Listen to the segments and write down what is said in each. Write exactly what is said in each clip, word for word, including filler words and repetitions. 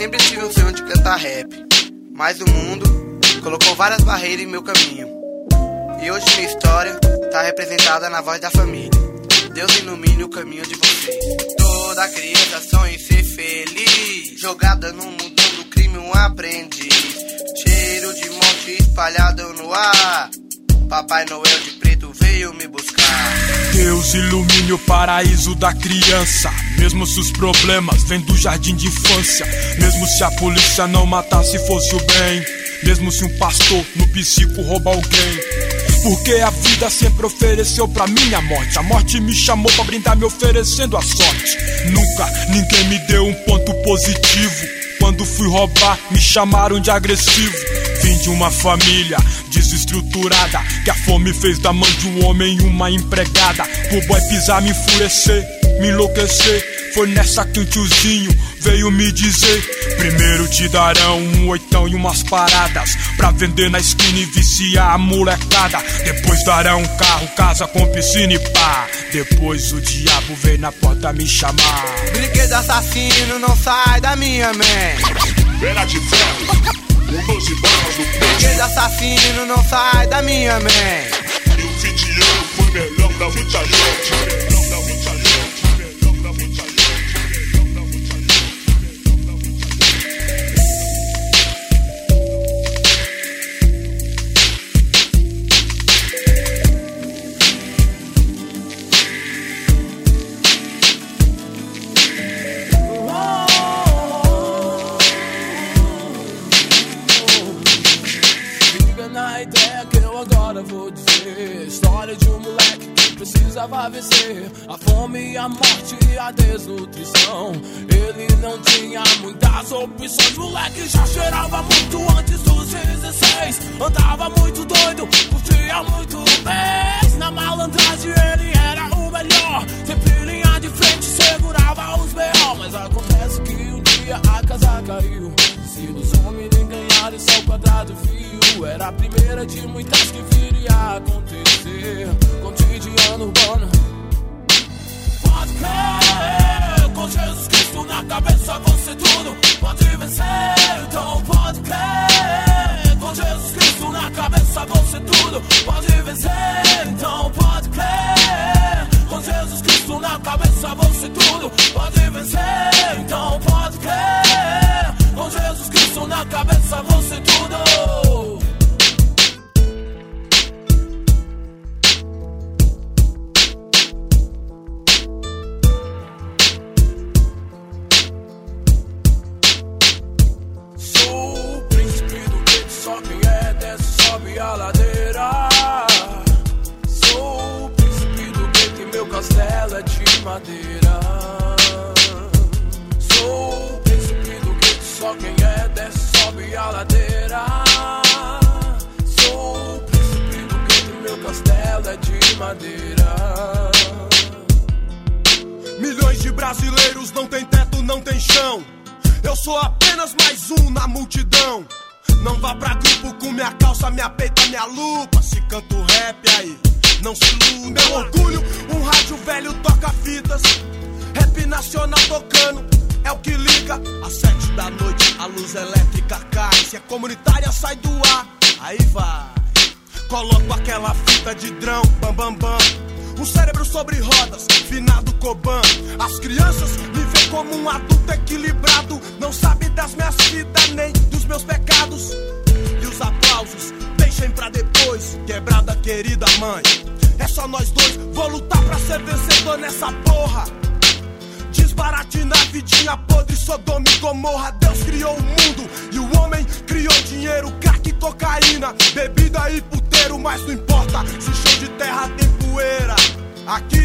sempre tive um sonho de cantar rap, mas o mundo colocou várias barreiras em meu caminho. E hoje minha história tá representada na voz da família. Deus ilumine o caminho de vocês. Toda criança sonha em ser feliz, jogada no mundão do crime um aprendiz. Cheiro de morte espalhado no ar, Papai Noel de preto veio me buscar. Deus ilumine o paraíso da criança, mesmo se os problemas vêm do jardim de infância. Mesmo se a polícia não matasse fosse o bem, mesmo se um pastor no psico rouba alguém. Porque a vida sempre ofereceu pra mim a morte. A morte me chamou pra brindar me oferecendo a sorte. Nunca ninguém me deu um ponto positivo. Quando fui roubar me chamaram de agressivo. Vim de uma família desestruturada, que a fome fez da mãe de um homem uma empregada. Pro boy pisar, me enfurecer, me enlouquecer. Foi nessa que um tiozinho veio me dizer: primeiro te darão um oitão e umas paradas pra vender na esquina e viciar a molecada. Depois darão um carro, casa com piscina e pá. Depois o diabo veio na porta me chamar. Brinquedo assassino, não sai da minha mente. Pena de ferro, com doze balas no peito. Brinquedo assassino, não sai da minha mente. E o fim de ano foi melhor da muita gente. Melhor da muita gente, melhor da muita gente. Na ideia que eu agora vou dizer, história de um moleque que precisava vencer a fome, a morte e a desnutrição. Ele não tinha muitas opções, moleque já cheirava muito antes dos dezesseis. Andava muito doido, curtia muito bem. Na malandragem ele era o melhor, sempre linha de frente, segurava os B O. Mas acontece que um dia a casa caiu. Se os homens nem ganharem só quadrado fio, era a primeira de muitas que viria a acontecer. Cotidiano urbano, pode crer, com Jesus Cristo na cabeça você tudo pode vencer. Então pode crer, com Jesus Cristo na cabeça você tudo pode vencer. Então pode crer, com Jesus Cristo na cabeça você tudo pode vencer. Então pode crer, com Jesus Cristo na cabeça você tudo. Sou o príncipe do gueto, só quem é desce sobe a ladeira. Sou o príncipe do gueto e meu castelo é de madeira. Sou o príncipe do gueto, só quem é desce sobe a ladeira. Sou o príncipe do gueto e meu castelo é de madeira. Milhões de brasileiros não tem teto, não tem chão. Eu sou apenas mais um na multidão. Não vá pra grupo com minha calça, minha peita, minha lupa. Se canto rap aí, não se iluda. Meu orgulho, um rádio velho toca fitas. Rap nacional tocando, é o que liga. Às sete da noite a luz elétrica cai. Se é comunitária sai do ar, aí vai. Coloco aquela fita de drão, bam bam bam. Um cérebro sobre rodas, finado Coban. As crianças me veem como um adulto equilibrado. Não sabe das minhas vidas nem dos meus pecados. E os aplausos deixem pra depois. Quebrada querida mãe, é só nós dois. Vou lutar pra ser vencedor nessa porra. Desbarate na vidinha podre, Sodoma e Gomorra. Deus criou o mundo e o homem criou dinheiro, crack e cocaína, bebida e puteiro. Mas não importa se chão de terra tem poeira. Aqui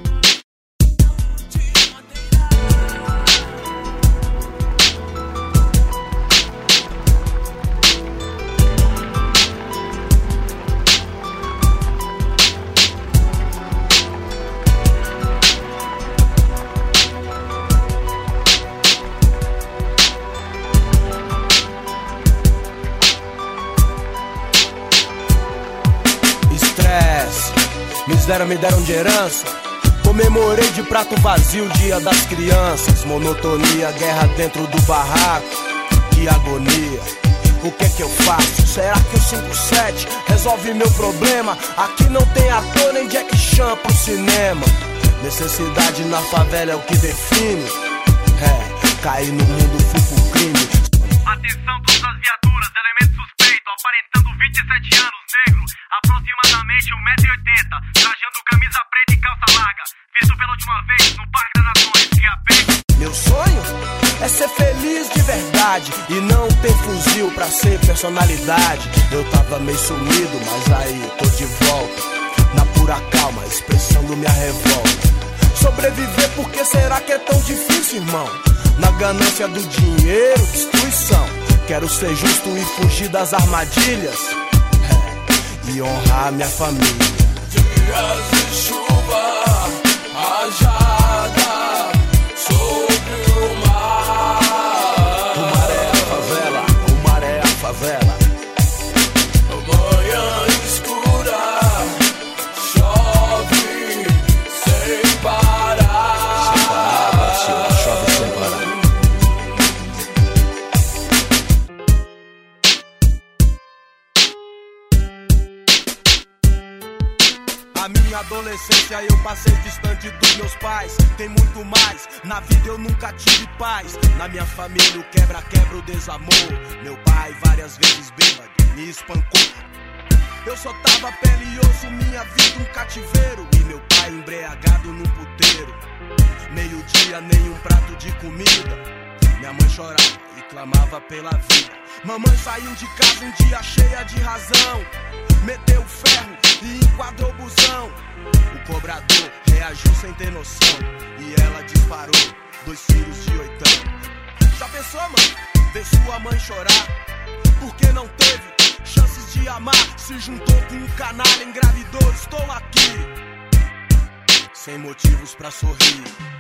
me deram, me deram de herança. Comemorei de prato vazio o dia das crianças. Monotonia, guerra dentro do barraco. que agonia. O que é que eu faço? Será que o cinco sete resolve meu problema? Aqui não tem ator nem Jack Chan pro cinema. Necessidade na favela é o que define. É, cair no mundo fui pro crime. Atenção todas as viaturas, elemento suspeito, aparentando vinte e sete anos, negro, aproximadamente um metro e oitenta, trajando camisa preta e calça larga, visto pela última vez no Parque das Nações, que apego. Meu sonho é ser feliz de verdade e não ter fuzil pra ser personalidade. Eu tava meio sumido, mas aí tô de volta, na pura calma, expressando minha revolta. Sobreviver, por que será que é tão difícil, irmão? Na ganância do dinheiro, destruição. Quero ser justo e fugir das armadilhas, é, e honrar minha família. Dias de chuva, rajada sobre o mar. O mar é a favela, o mar é a favela. Manhã escura, chove sem parar. Sem parar, Brasil, chove sem parar. A minha adolescência eu passei distante dos meus pais. Tem muito mais, na vida eu nunca tive paz. Na minha família o quebra-quebra, o desamor. Meu pai várias vezes bêbado me espancou. Eu só tava pele e osso, minha vida um cativeiro. E meu pai embriagado num puteiro. Meio dia nenhum prato de comida. Minha mãe chorava e clamava pela vida. Mamãe saiu de casa um dia cheia de razão. Meteu o ferro e enquadrou o busão. O cobrador reagiu sem ter noção e ela disparou dois tiros de oitão. Já pensou, mano? Ver sua mãe chorar porque não teve chances de amar. Se juntou com um canalha, engravidou, estou aqui sem motivos pra sorrir.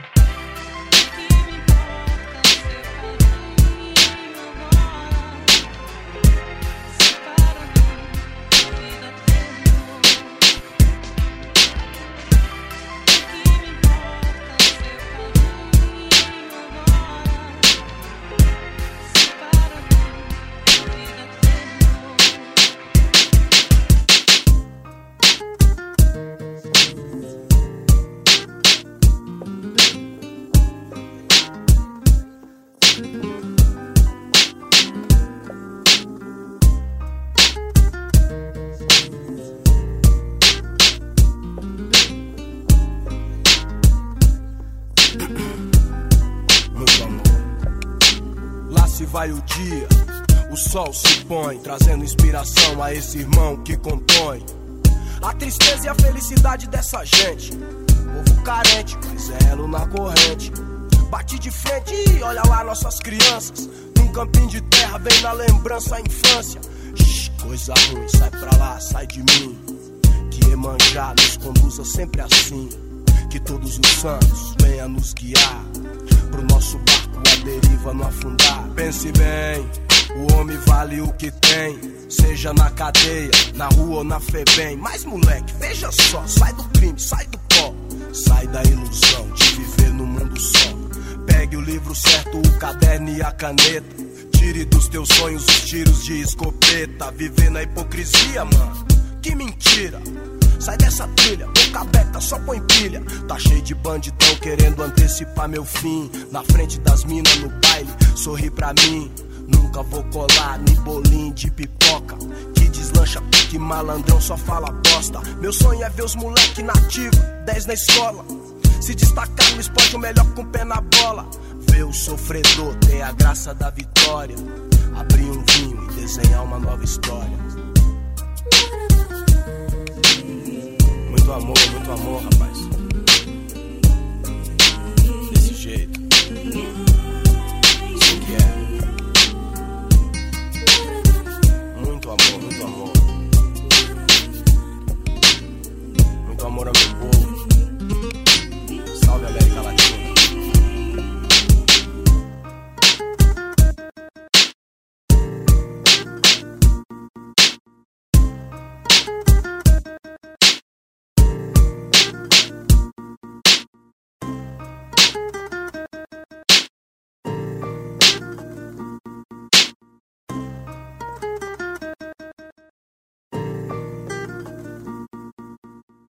Vai o dia, o sol se põe, trazendo inspiração a esse irmão que compõe a tristeza e a felicidade dessa gente. Povo carente, mas é elo na corrente. Bate de frente e olha lá nossas crianças. Num campinho de terra vem na lembrança a infância. Shhh, coisa ruim, sai pra lá, sai de mim. Que Iemanjá nos conduza sempre assim. Que todos os santos venham nos guiar pro nosso barco a deriva não afundar. Pense bem, o homem vale o que tem, seja na cadeia, na rua ou na Febem. Mas moleque, veja só, sai do crime, sai do pó, sai da ilusão de viver no mundo só. Pegue o livro certo, o caderno e a caneta. Tire dos teus sonhos os tiros de escopeta. Viver na hipocrisia, mano, que mentira. Sai dessa trilha, boca aberta, só põe pilha. Tá cheio de bandidão querendo antecipar meu fim. Na frente das minas no baile, sorri pra mim. Nunca vou colar nem bolinho de pipoca que deslancha porque malandrão só fala bosta. Meu sonho é ver os moleque nativa, dez na escola, se destacar no esporte, o melhor com o pé na bola. Ver o sofredor ter a graça da vitória. Abrir um vinho e desenhar uma nova história. Muito amor, muito amor, rapaz.